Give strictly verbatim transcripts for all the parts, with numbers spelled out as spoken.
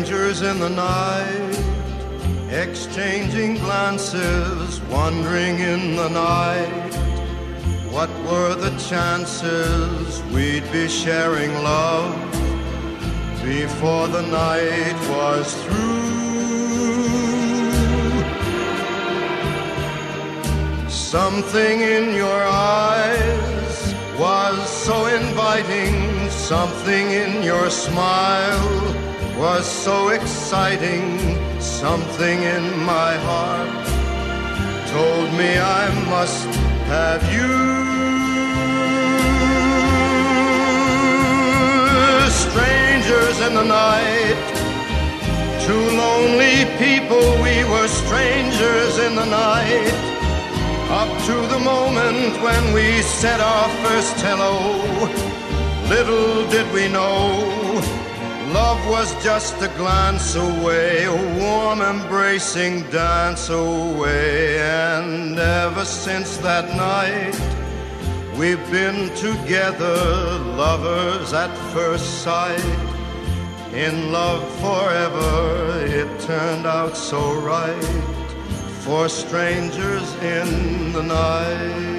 Strangers in the night, exchanging glances, wandering in the night. What were the chances we'd be sharing love before the night was through? Something in your eyes was so inviting, something in your smile was so exciting, something in my heart told me I must have you. Strangers in the night, two lonely people, we were strangers in the night, up to the moment when we said our first hello. Little did we know, love was just a glance away, a warm embracing dance away. And ever since that night, we've been together, lovers at first sight. In love forever, it turned out so right, for strangers in the night.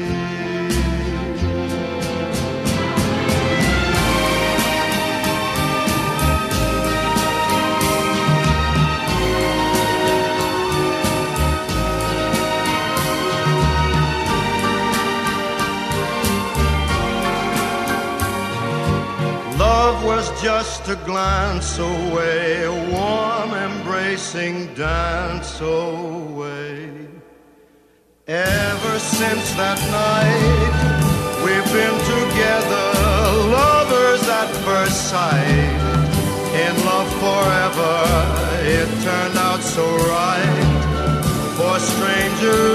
Love was just a glance away, a warm embracing dance away. Ever since that night, we've been together, lovers at first sight. In love forever, it turned out so right, for strangers